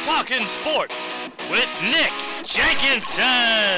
Talking Sports with Nick Jenkinson.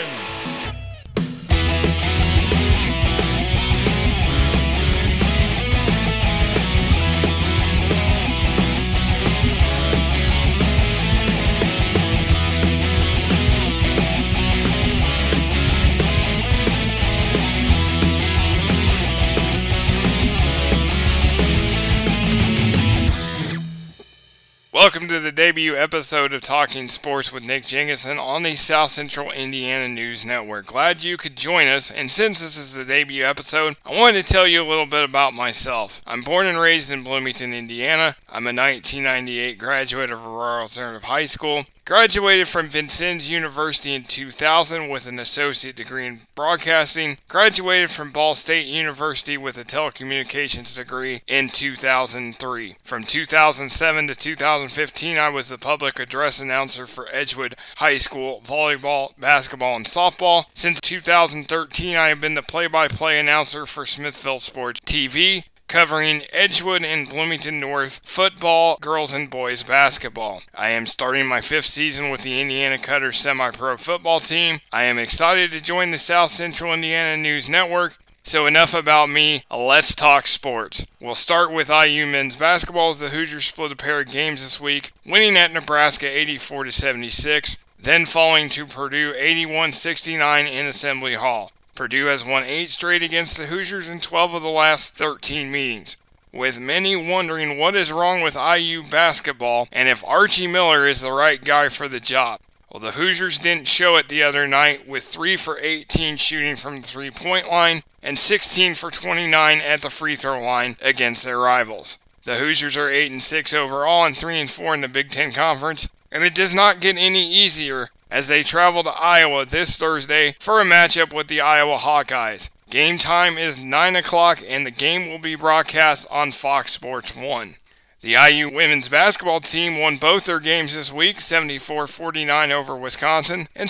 Welcome to the debut episode of Talking Sports with Nick Jenkinson on the South Central Indiana News Network. Glad you could join us, and since this is the debut episode, I wanted to tell you a little bit about myself. I'm born and raised in Bloomington, Indiana. I'm a 1998 graduate of Aurora Alternative High School. Graduated from Vincennes University in 2000 with an associate degree in broadcasting. Graduated from Ball State University with a telecommunications degree in 2003. From 2007 to 2015, I was the public address announcer for Edgewood High School volleyball, basketball, and softball. Since 2013, I have been the play-by-play announcer for Smithville Sports TV, covering Edgewood and Bloomington North football, girls and boys basketball. I am starting my 5th season with the Indiana Cutters semi-pro football team. I am excited to join the South Central Indiana News Network. So enough about me, let's talk sports. We'll start with IU men's basketball as the Hoosiers split a pair of games this week, winning at Nebraska 84-76, then falling to Purdue 81-69 in Assembly Hall. Purdue has won 8 straight against the Hoosiers in 12 of the last 13 meetings, with many wondering what is wrong with IU basketball and if Archie Miller is the right guy for the job. Well, the Hoosiers didn't show it the other night with 3 for 18 shooting from the three-point line and 16 for 29 at the free throw line against their rivals. The Hoosiers are 8-6 overall and 3-4 in the Big Ten Conference, and it does not get any easier as they travel to Iowa this Thursday for a matchup with the Iowa Hawkeyes. Game time is 9 o'clock and the game will be broadcast on Fox Sports 1. The IU women's basketball team won both their games this week, 74-49 over Wisconsin and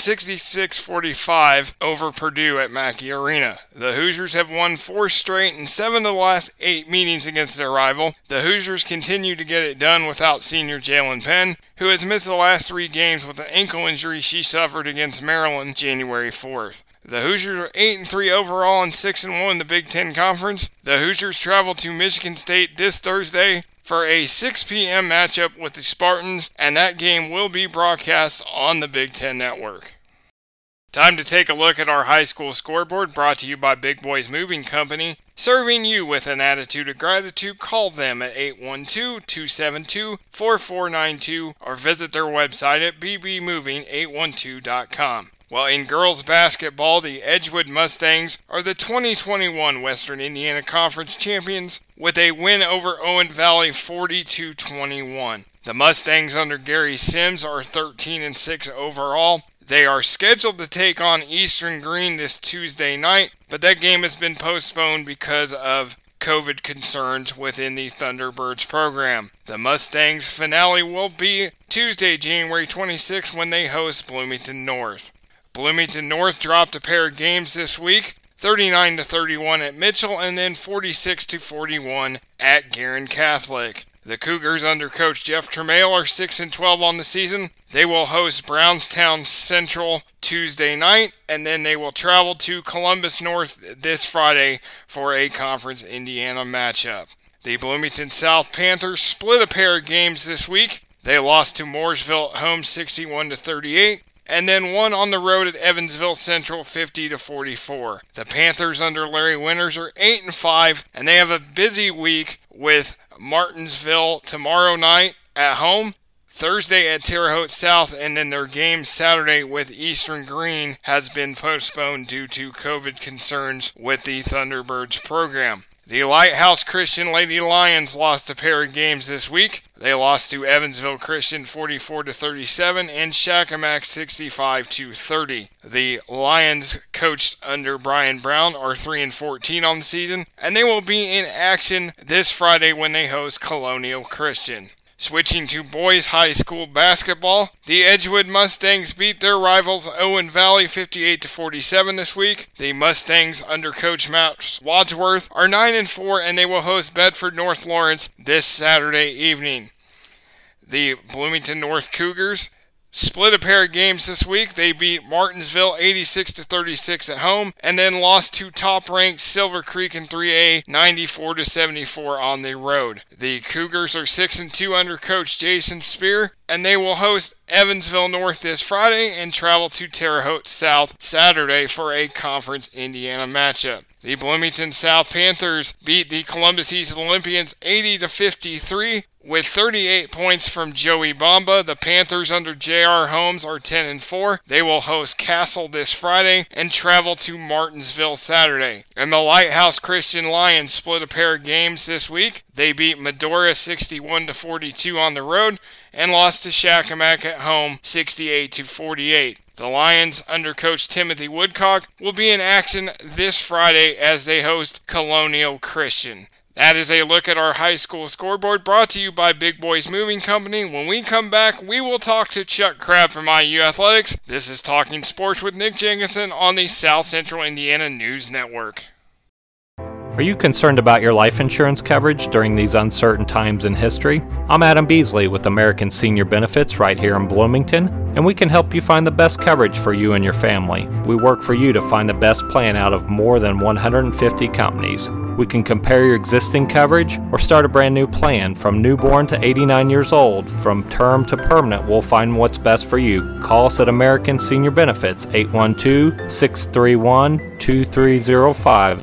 66-45 over Purdue at Mackey Arena. The Hoosiers have won 4 straight and 7 of the last 8 meetings against their rival. The Hoosiers continue to get it done without senior Jalen Penn, who has missed the last 3 games with an ankle injury she suffered against Maryland January 4th. The Hoosiers are 8-3 overall and 6-1 in the Big Ten Conference. The Hoosiers travel to Michigan State this Thursday for a 6 p.m. matchup with the Spartans, and that game will be broadcast on the Big Ten Network. Time to take a look at our high school scoreboard, brought to you by Big Boys Moving Company. Serving you with an attitude of gratitude, call them at 812-272-4492 or visit their website at bbmoving812.com. Well, in girls basketball, the Edgewood Mustangs are the 2021 Western Indiana Conference champions with a win over Owen Valley 40-21. The Mustangs under Gary Sims are 13-6 overall. They are scheduled to take on Eastern Green this Tuesday night, but that game has been postponed because of COVID concerns within the Thunderbirds program. The Mustangs finale will be Tuesday, January 26th when they host Bloomington North. Bloomington North dropped a pair of games this week, 39-31 at Mitchell and then 46-41 at Guerin Catholic. The Cougars under coach Jeff Tremail are 6-12 on the season. They will host Brownstown Central Tuesday night, and then they will travel to Columbus North this Friday for a Conference Indiana matchup. The Bloomington South Panthers split a pair of games this week. They lost to Mooresville at home 61-38. And then won on the road at Evansville Central 50-44. The Panthers under Larry Winters are 8-5, and they have a busy week with Martinsville tomorrow night at home, Thursday at Terre Haute South, and then their game Saturday with Eastern Green has been postponed due to COVID concerns with the Thunderbirds program. The Lighthouse Christian Lady Lions lost a pair of games this week. They lost to Evansville Christian 44-37 and Shakamak 65-30. The Lions, coached under Brian Brown, are 3-14 on the season, and they will be in action this Friday when they host Colonial Christian. Switching to boys high school basketball, the Edgewood Mustangs beat their rivals Owen Valley 58-47 this week. The Mustangs under coach Matt Wadsworth are 9-4 and they will host Bedford North Lawrence this Saturday evening. The Bloomington North Cougars split a pair of games this week. They beat Martinsville 86-36 at home, and then lost to top-ranked Silver Creek in 3A 94-74 on the road. The Cougars are 6-2 under coach Jason Spear, and they will host Evansville North this Friday and travel to Terre Haute South Saturday for a Conference Indiana matchup. The Bloomington South Panthers beat the Columbus East Olympians 80-53 with 38 points from Joey Bamba. The Panthers under J.R. Holmes are 10-4. They will host Castle this Friday and travel to Martinsville Saturday. And the Lighthouse Christian Lions split a pair of games this week. They beat Medora 61-42 on the road and lost to Shakamak at home 68-48. The Lions, under coach Timothy Woodcock, will be in action this Friday as they host Colonial Christian. That is a look at our high school scoreboard, brought to you by Big Boys Moving Company. When we come back, we will talk to Chuck Crabb from IU Athletics. This is Talking Sports with Nick Jenkinson on the South Central Indiana News Network. Are you concerned about your life insurance coverage during these uncertain times in history? I'm Adam Beasley with American Senior Benefits right here in Bloomington, and we can help you find the best coverage for you and your family. We work for you to find the best plan out of more than 150 companies. We can compare your existing coverage or start a brand new plan. From newborn to 89 years old, from term to permanent, we'll find what's best for you. Call us at American Senior Benefits, 812-631-2305.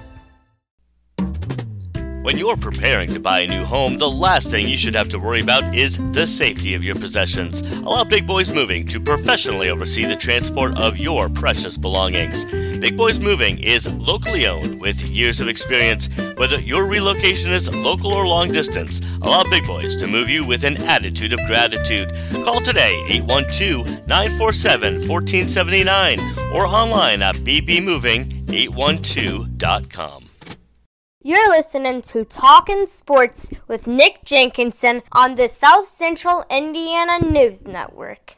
When you're preparing to buy a new home, the last thing you should have to worry about is the safety of your possessions. Allow Big Boys Moving to professionally oversee the transport of your precious belongings. Big Boys Moving is locally owned with years of experience. Whether your relocation is local or long distance, allow Big Boys to move you with an attitude of gratitude. Call today, 812-947-1479, or online at bbmoving812.com. You're listening to Talkin' Sports with Nick Jenkinson on the South Central Indiana News Network.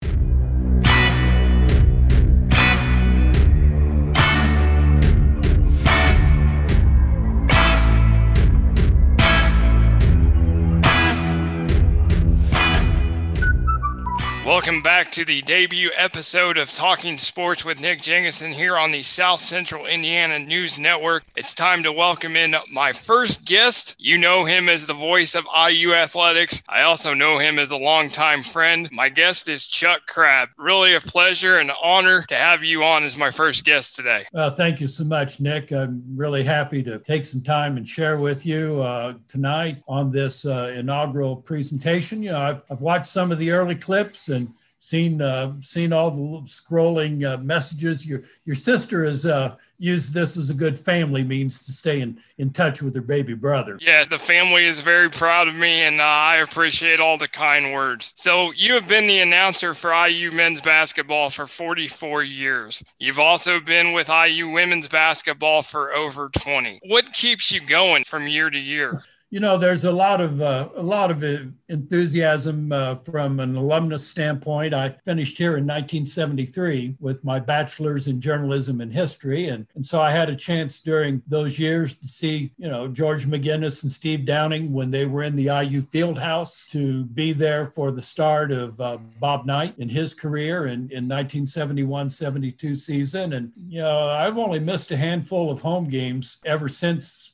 Welcome back to the debut episode of Talking Sports with Nick Jenkinson here on the South Central Indiana News Network. It's time to welcome in my first guest. You know him as the voice of IU Athletics. I also know him as a longtime friend. My guest is Chuck Crabb. Really a pleasure and honor to have you on as my first guest today. Thank you so much, Nick. I'm really happy to take some time and share with you tonight on this inaugural presentation. You know, I've watched some of the early clips and seen all the scrolling messages. Your sister has used this as a good family means to stay in touch with her baby brother. Yeah, the family is very proud of me, and I appreciate all the kind words. So you have been the announcer for IU men's basketball for 44 years. You've also been with IU women's basketball for over 20. What keeps you going from year to year? You know, there's a lot of enthusiasm from an alumnus standpoint. I finished here in 1973 with my bachelor's in journalism and history. And so I had a chance during those years to see, you know, George McGinnis and Steve Downing when they were in the IU field house, to be there for the start of Bob Knight in his career in 1971-72 season. And, you know, I've only missed a handful of home games ever since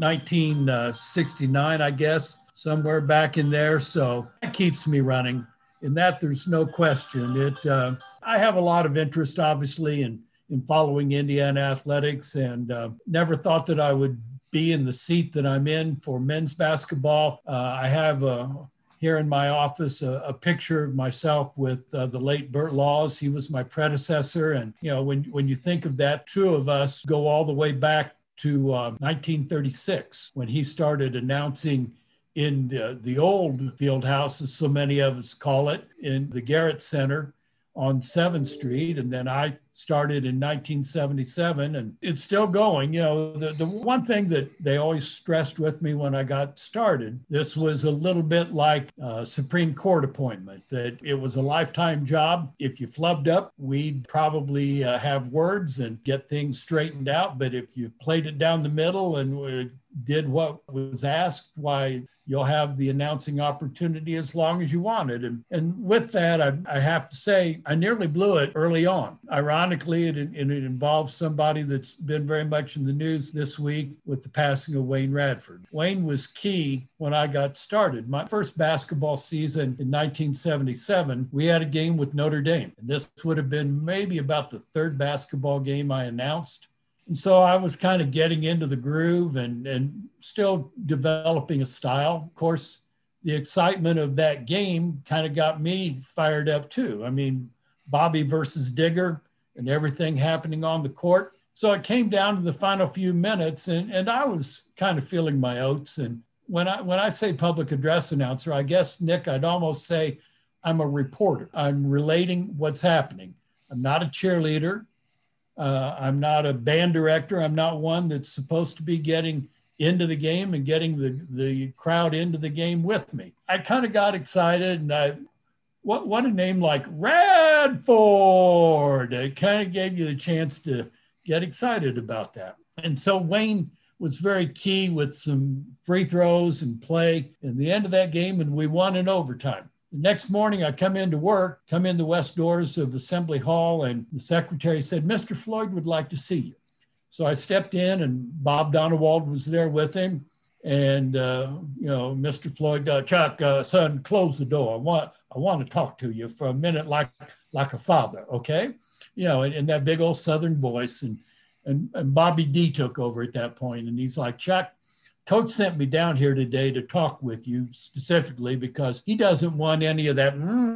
1969, I guess, somewhere back in there. So that keeps me running. In that, there's no question. I have a lot of interest, obviously, in following Indiana athletics, and never thought that I would be in the seat that I'm in for men's basketball. I have here in my office a picture of myself with the late Bert Laws. He was my predecessor. And, you know, when you think of that, two of us go all the way back to 1936, when he started announcing in the old field house, as so many of us call it, in the Garrett Center on 7th Street. And then I started in 1977, and it's still going. You know, the one thing that they always stressed with me when I got started, this was a little bit like a Supreme Court appointment, that it was a lifetime job. If you flubbed up, we'd probably have words and get things straightened out. But if you played it down the middle and did what was asked, why, you'll have the announcing opportunity as long as you want it. And with that, I have to say, I nearly blew it early on. Ironically, it involves somebody that's been very much in the news this week with the passing of Wayne Radford. Wayne was key when I got started. My first basketball season in 1977, we had a game with Notre Dame. And this would have been maybe about the third basketball game I announced. And so I was kind of getting into the groove and still developing a style. Of course, the excitement of that game kind of got me fired up too. I mean, Bobby versus Digger and everything happening on the court. So it came down to the final few minutes and I was kind of feeling my oats. And when I say public address announcer, I guess, Nick, I'd almost say I'm a reporter. I'm relating what's happening. I'm not a cheerleader. I'm not a band director. I'm not one that's supposed to be getting into the game and getting the crowd into the game with me. I kind of got excited and what a name like Radford. It kind of gave you the chance to get excited about that. And so Wayne was very key with some free throws and play in the end of that game, and we won in overtime. The next morning, I come into work, come in the west doors of Assembly Hall, and the secretary said, Mr. Floyd would like to see you. So I stepped in, and Bob Donewald was there with him. And, Mr. Floyd, Chuck, son, close the door. I want to talk to you for a minute like a father, okay? In that big old Southern voice. And Bobby D took over at that point, and he's like, Chuck, Coach sent me down here today to talk with you specifically because he doesn't want any of that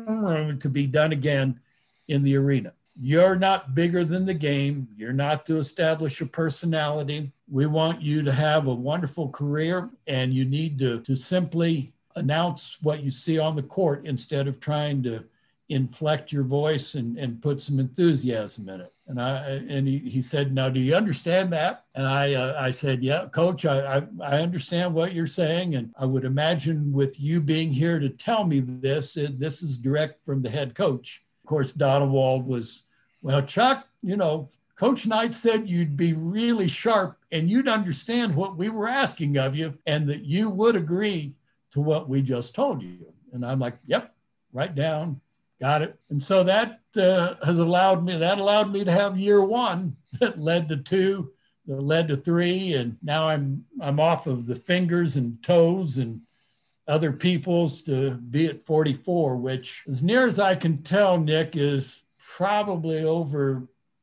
to be done again in the arena. You're not bigger than the game. You're not to establish a personality. We want you to have a wonderful career, and you need to simply announce what you see on the court instead of trying to inflect your voice and put some enthusiasm in it. And he said, now, do you understand that? And I said, yeah, Coach, I understand what you're saying. And I would imagine with you being here to tell me this is direct from the head coach. Of course, Donewald was, well, Chuck, Coach Knight said you'd be really sharp and you'd understand what we were asking of you and that you would agree to what we just told you. And I'm like, yep, write down. Got it. And so that allowed me to have year one that led to 2, that led to 3. And now I'm off of the fingers and toes and other people's to be at 44, which as near as I can tell, Nick, is probably over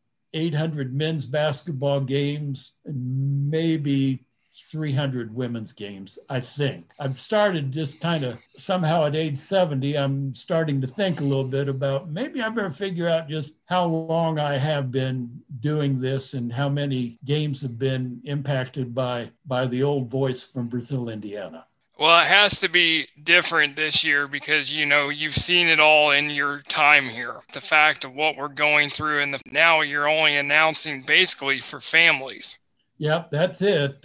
800 men's basketball games and maybe 300 women's games, I think. I've started just kind of somehow at age 70, I'm starting to think a little bit about maybe I better figure out just how long I have been doing this and how many games have been impacted by the old voice from Brazil, Indiana. Well, it has to be different this year because, you've seen it all in your time here. The fact of what we're going through and now you're only announcing basically for families. Yep, that's it.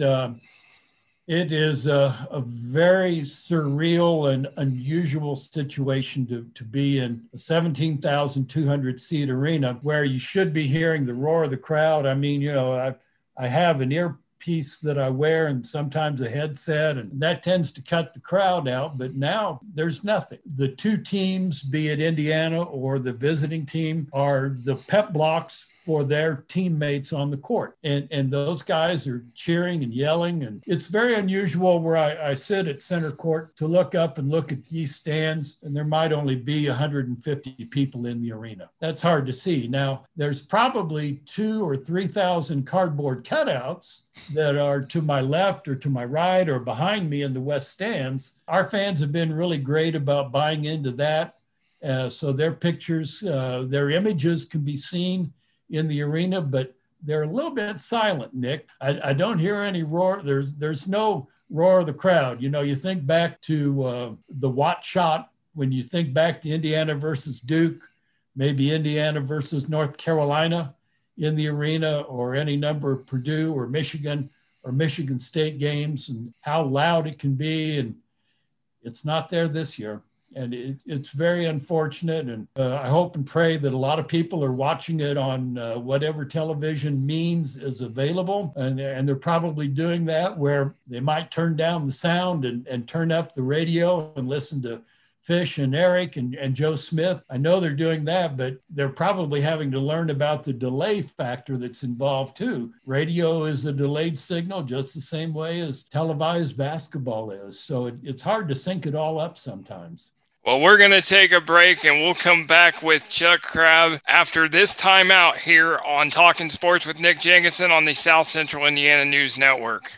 It is a very surreal and unusual situation to be in a 17,200 seat arena where you should be hearing the roar of the crowd. I mean, I have an earpiece that I wear and sometimes a headset, and that tends to cut the crowd out. But now there's nothing. The 2 teams, be it Indiana or the visiting team, are the pep blocks for their teammates on the court. And those guys are cheering and yelling. And it's very unusual where I sit at center court to look up and look at these stands, and there might only be 150 people in the arena. That's hard to see. Now, there's probably 2,000 or 3,000 cardboard cutouts that are to my left or to my right or behind me in the west stands. Our fans have been really great about buying into that. So their pictures, their images can be seen in the arena, but they're a little bit silent, Nick. I don't hear any roar. There's no roar of the crowd. You think back to the Watt shot, when you think back to Indiana versus Duke, maybe Indiana versus North Carolina in the arena, or any number of Purdue or Michigan State games, and how loud it can be. And it's not there this year. And it's very unfortunate. And I hope and pray that a lot of people are watching it on whatever television means is available. And they're probably doing that where they might turn down the sound and turn up the radio and listen to Fish and Eric and Joe Smith. I know they're doing that, but they're probably having to learn about the delay factor that's involved too. Radio is a delayed signal just the same way as televised basketball is. So it's hard to sync it all up sometimes. Well, we're going to take a break, and we'll come back with Chuck Crabb after this timeout here on Talking Sports with Nick Jenkinson on the South Central Indiana News Network.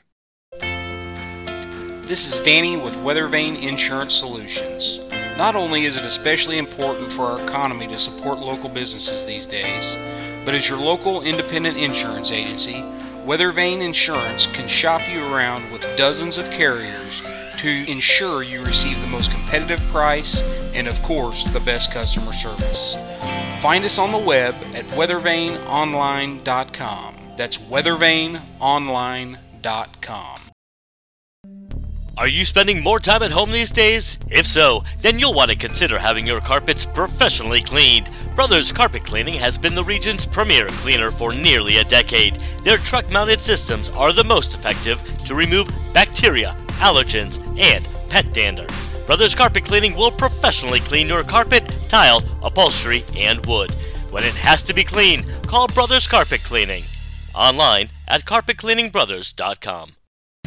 This is Danny with Weathervane Insurance Solutions. Not only is it especially important for our economy to support local businesses these days, but as your local independent insurance agency, Weathervane Insurance can shop you around with dozens of carriers to ensure you receive the most competitive price and, of course, the best customer service. Find us on the web at weathervaneonline.com. That's weathervaneonline.com. Are you spending more time at home these days? If so, then you'll want to consider having your carpets professionally cleaned. Brothers Carpet Cleaning has been the region's premier cleaner for nearly a decade. Their truck-mounted systems are the most effective to remove bacteria, allergens, and pet dander. Brothers Carpet Cleaning will professionally clean your carpet, tile, upholstery, and wood. When it has to be clean, call Brothers Carpet Cleaning. Online at carpetcleaningbrothers.com.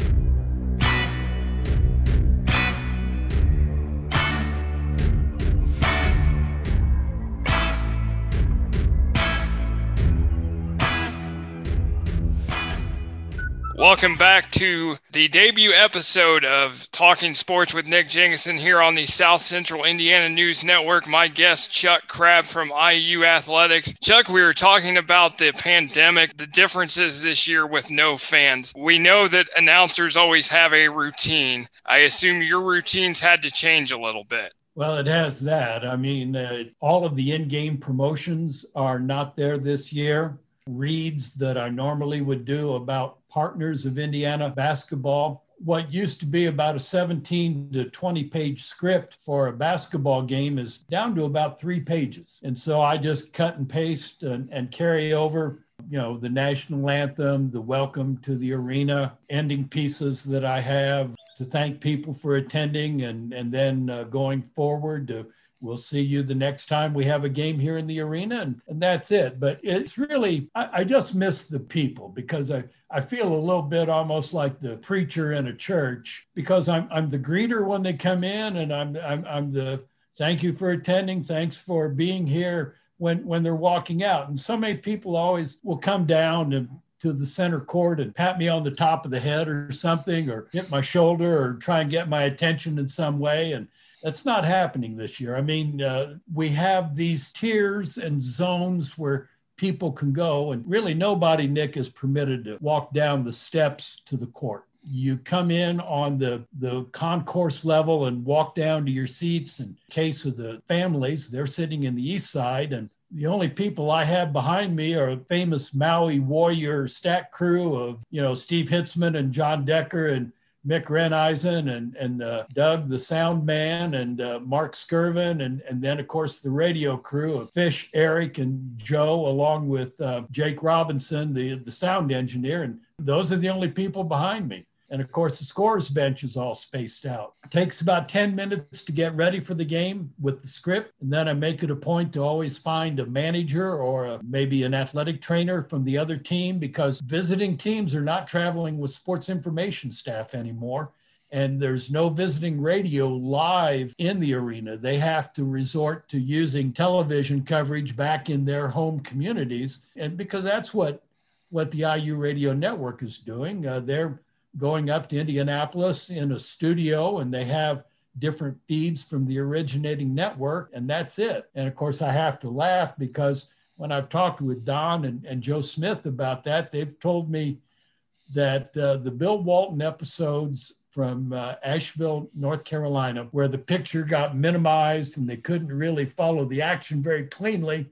Welcome back to the debut episode of Talking Sports with Nick Jenkinson here on the South Central Indiana News Network. My guest, Chuck Crabb from IU Athletics. Chuck, we were talking about the pandemic, the differences this year with no fans. We know that announcers always have a routine. I assume your routines had to change a little bit. Well, it has that. I mean, all of the in-game promotions are not there this year. Reads that I normally would do about partners of Indiana basketball. What used to be about a 17 to 20 page script for a basketball game is down to about 3 pages. And so I just cut and paste and carry over, the national anthem, the welcome to the arena, ending pieces that I have to thank people for attending, and then going forward to we'll see you the next time we have a game here in the arena, and that's it. But it's really, I just miss the people because I feel a little bit almost like the preacher in a church because I'm the greeter when they come in, and I'm the thank you for attending, thanks for being here when they're walking out. And so many people always will come down to the center court and pat me on the top of the head or something, or hit my shoulder or try and get my attention in some way. And that's not happening this year. I mean, we have these tiers and zones where people can go, and really nobody, Nick, is permitted to walk down the steps to the court. You come in on the concourse level and walk down to your seats. In case of the families, they're sitting in the east side, and the only people I have behind me are a famous Maui Warrior stat crew of, Steve Hitzman and John Decker and Mick Reneisen and Doug, the sound man, and Mark Skirvin, and then, of course, the radio crew of Fish, Eric, and Joe, along with Jake Robinson, the sound engineer. And those are the only people behind me. And, of course, the scorer's bench is all spaced out. It takes about 10 minutes to get ready for the game with the script. And then I make it a point to always find a manager or maybe an athletic trainer from the other team, because visiting teams are not traveling with sports information staff anymore. And there's no visiting radio live in the arena. They have to resort to using television coverage back in their home communities. And because that's what the IU Radio Network is doing. They're going up to Indianapolis in a studio, and they have different feeds from the originating network, and that's it. And of course, I have to laugh because when I've talked with Don and Joe Smith about that, they've told me that the Bill Walton episodes from Asheville, North Carolina, where the picture got minimized and they couldn't really follow the action very cleanly,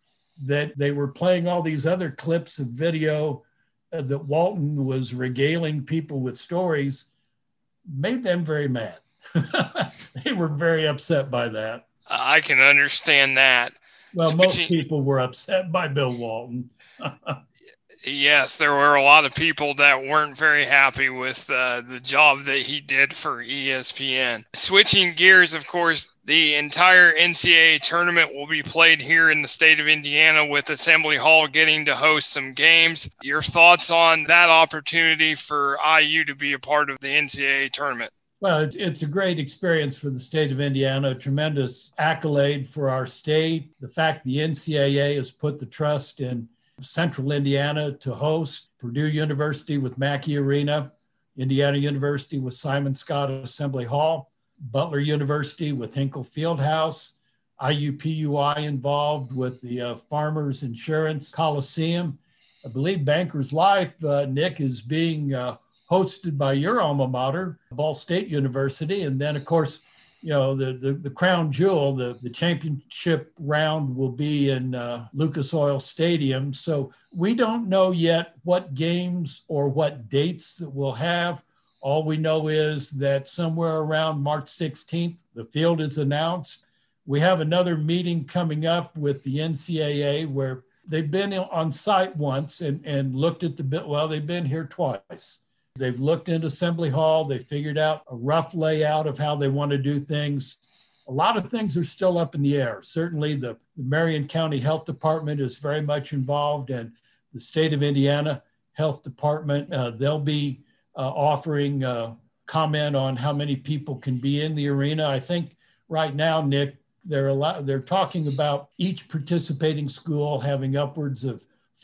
that they were playing all these other clips of video that Walton was regaling people with stories, made them very mad. They were very upset by that. I can understand that. Well, most people were upset by Bill Walton. Yes, there were a lot of people that weren't very happy with the job that he did for ESPN. Switching gears, of course, the entire NCAA tournament will be played here in the state of Indiana, with Assembly Hall getting to host some games. Your thoughts on that opportunity for IU to be a part of the NCAA tournament? Well, it's a great experience for the state of Indiana, a tremendous accolade for our state. The fact the NCAA has put the trust in Central Indiana to host, Purdue University with Mackey Arena, Indiana University with Simon Skjodt Assembly Hall, Butler University with Hinkle Fieldhouse, IUPUI involved with the Farmers Insurance Coliseum. I believe Bankers Life, Nick, is being hosted by your alma mater, Ball State University. And then, of course, you know, the crown jewel, the championship round will be in Lucas Oil Stadium. So we don't know yet what games or what dates that we'll have. All we know is that somewhere around March 16th, the field is announced. We have another meeting coming up with the NCAA where they've been on site once and looked at they've been here twice. They've looked into Assembly Hall. They figured out a rough layout of how they want to do things. A lot of things are still up in the air. Certainly the Marion County Health Department is very much involved, and the state of Indiana Health Department, they'll be offering comment on how many people can be in the arena. I think right now, Nick, they're talking about each participating school having upwards of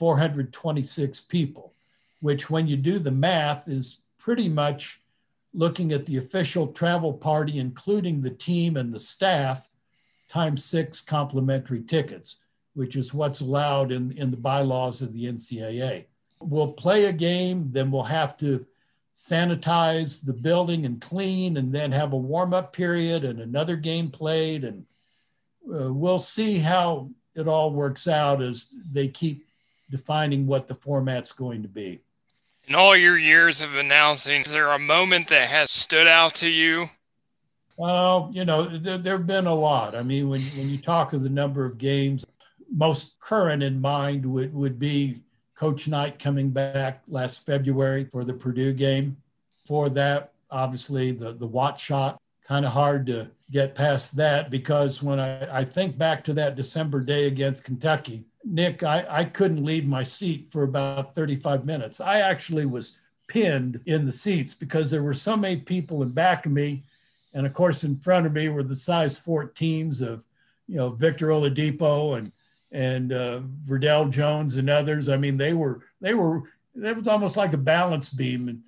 426 people, which when you do the math is pretty much looking at the official travel party, including the team and the staff, times 6 complimentary tickets, which is what's allowed in the bylaws of the NCAA. We'll play a game, then we'll have to sanitize the building and clean, and then have a warm-up period and another game played. And we'll see how it all works out as they keep defining what the format's going to be. In all your years of announcing, is there a moment that has stood out to you? Well, you know, there have been a lot. I mean, when you talk of the number of games, most current in mind would be Coach Knight coming back last February for the Purdue game. For that, obviously, the Watt shot, kind of hard to get past that, because when I think back to that December day against Kentucky, Nick, I couldn't leave my seat for about 35 minutes. I actually was pinned in the seats because there were so many people in back of me. And of course, in front of me were the size 14s of, you know, Victor Oladipo and Verdell Jones and others. I mean, it was almost like a balance beam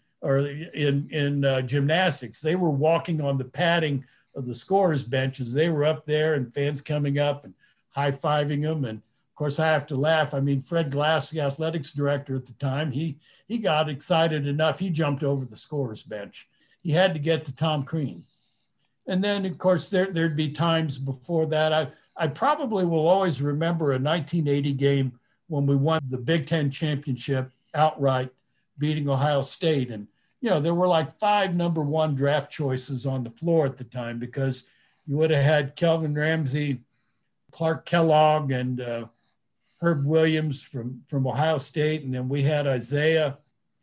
in gymnastics. They were walking on the padding of the scorers benches. They were up there and fans coming up and high-fiving them. And of course, I have to laugh. I mean, Fred Glass, the athletics director at the time, he got excited enough. He jumped over the scorer's bench. He had to get to Tom Crean. And then, of course, there'd be times before that. I probably will always remember a 1980 game when we won the Big Ten championship outright, beating Ohio State. And, you know, there were like 5 number 1 draft choices on the floor at the time, because you would have had Kelvin Ramsey, Clark Kellogg, and Herb Williams from Ohio State. And then we had Isaiah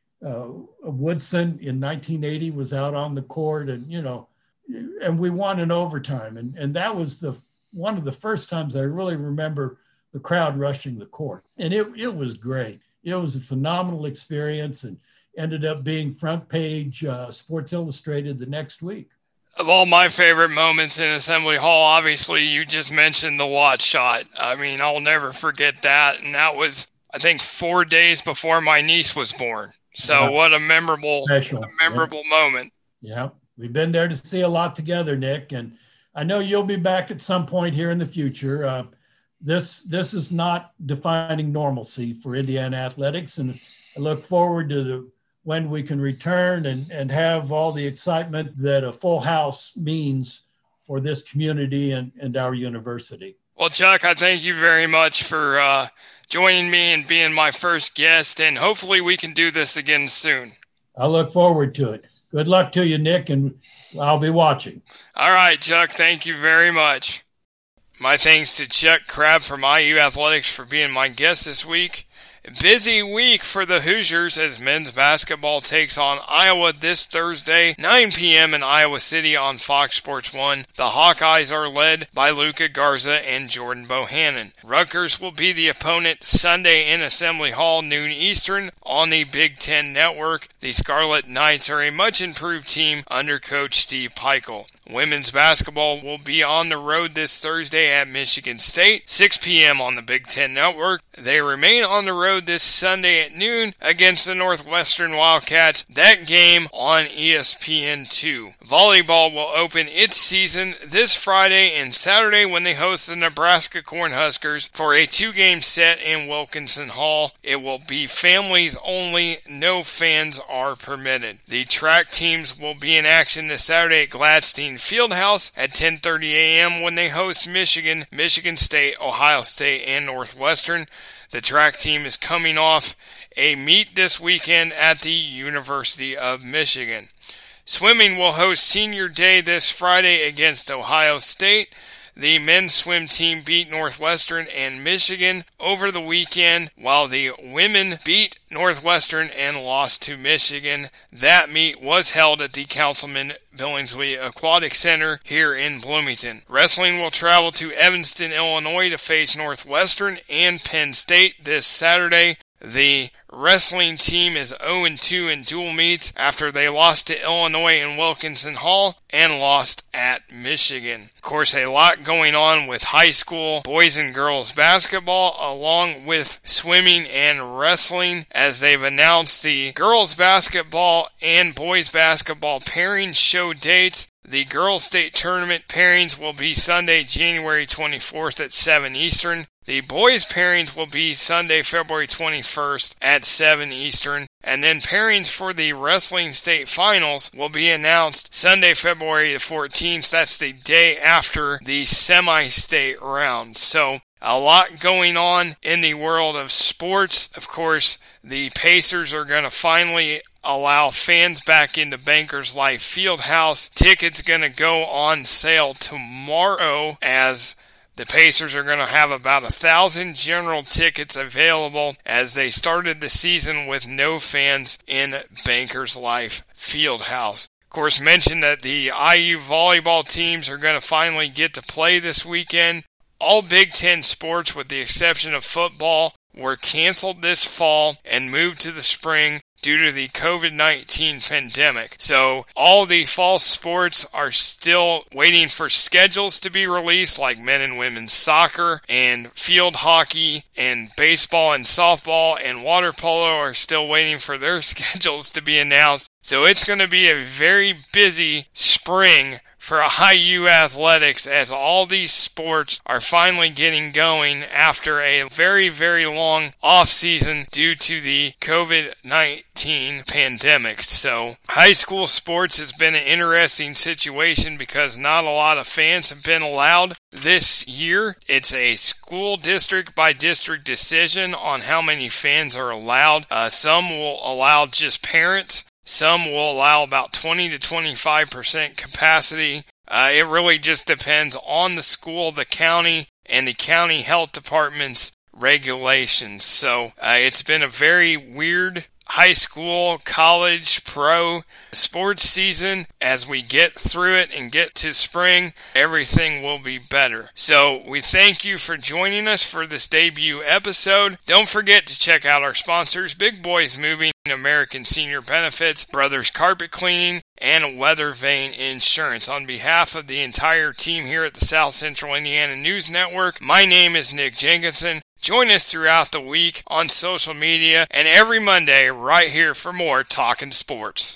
Woodson in 1980 was out on the court, and, you know, and we won in overtime. And that was one of the first times I really remember the crowd rushing the court. And it was great. It was a phenomenal experience, and ended up being front page Sports Illustrated the next week. Of all my favorite moments in Assembly Hall, obviously, you just mentioned the Watt shot. I mean, I'll never forget that. And that was, I think, 4 days before my niece was born. So what a memorable moment. Yeah, we've been there to see a lot together, Nick. And I know you'll be back at some point here in the future. This is not defining normalcy for Indiana athletics. And I look forward to when we can return and have all the excitement that a full house means for this community and our university. Well, Chuck, I thank you very much for joining me and being my first guest, and hopefully we can do this again soon. I look forward to it. Good luck to you, Nick, and I'll be watching. All right, Chuck, thank you very much. My thanks to Chuck Crabb from IU Athletics for being my guest this week. Busy week for the Hoosiers as men's basketball takes on Iowa this Thursday, 9 p.m. in Iowa City on Fox Sports 1. The Hawkeyes are led by Luka Garza and Jordan Bohannon. Rutgers will be the opponent Sunday in Assembly Hall, noon Eastern, on the Big Ten Network. The Scarlet Knights are a much improved team under Coach Steve Pikiell. Women's basketball will be on the road this Thursday at Michigan State, 6 p.m. on the Big Ten Network. They remain on the road this Sunday at noon against the Northwestern Wildcats. That game on ESPN2. Volleyball will open its season this Friday and Saturday when they host the Nebraska Cornhuskers for a 2-game set in Wilkinson Hall. It will be families only. No fans are permitted. The track teams will be in action this Saturday at Gladstein Fieldhouse at 10:30 a.m. when they host Michigan, Michigan State, Ohio State, and Northwestern. The track team is coming off a meet this weekend at the University of Michigan. Swimming will host Senior Day this Friday against Ohio State. The men's swim team beat Northwestern and Michigan over the weekend, while the women beat Northwestern and lost to Michigan. That meet was held at the Councilman Billingsley Aquatic Center here in Bloomington. Wrestling will travel to Evanston, Illinois to face Northwestern and Penn State this Saturday. The wrestling team is 0-2 in dual meets after they lost to Illinois in Wilkinson Hall and lost at Michigan. Of course, a lot going on with high school boys and girls basketball along with swimming and wrestling as they've announced the girls basketball and boys basketball pairing show dates. The girls' state tournament pairings will be Sunday, January 24th at 7 Eastern. The boys' pairings will be Sunday, February 21st at 7 Eastern. And then pairings for the wrestling state finals will be announced Sunday, February 14th. That's the day after the semi-state round. So a lot going on in the world of sports. Of course, the Pacers are going to finally allow fans back into Bankers Life Fieldhouse. Tickets going to go on sale tomorrow as the Pacers are going to have about 1,000 general tickets available as they started the season with no fans in Bankers Life Fieldhouse. Of course, mentioned that the IU volleyball teams are going to finally get to play this weekend. All Big Ten sports, with the exception of football, were canceled this fall and moved to the spring due to the COVID-19 pandemic. So all the fall sports are still waiting for schedules to be released, like men and women's soccer and field hockey and baseball and softball and water polo are still waiting for their schedules to be announced. So it's going to be a very busy spring for IU athletics as all these sports are finally getting going after a very, very long off-season due to the COVID-19 pandemic. So high school sports has been an interesting situation because not a lot of fans have been allowed this year. It's a school district by district decision on how many fans are allowed. Some will allow just parents. Some will allow about 20 to 25% capacity. It really just depends on the school, the county, and the county health department's regulations. So it's been a very weird high school, college, pro sports season. As we get through it and get to spring, everything will be better. So we thank you for joining us for this debut episode. Don't forget to check out our sponsors, Big Boys Moving, American Senior Benefits, Brothers Carpet Cleaning, and Weather Vane Insurance. On behalf of the entire team here at the South Central Indiana News Network, my name is Nick Jenkinson. Join us throughout the week on social media and every Monday right here for more Talkin' Sports.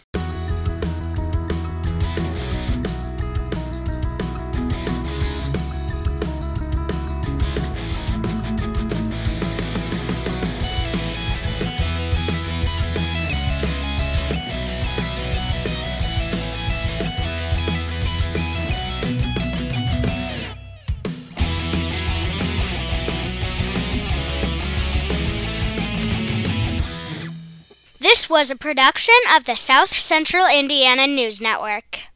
This This was a production of the South Central Indiana News Network.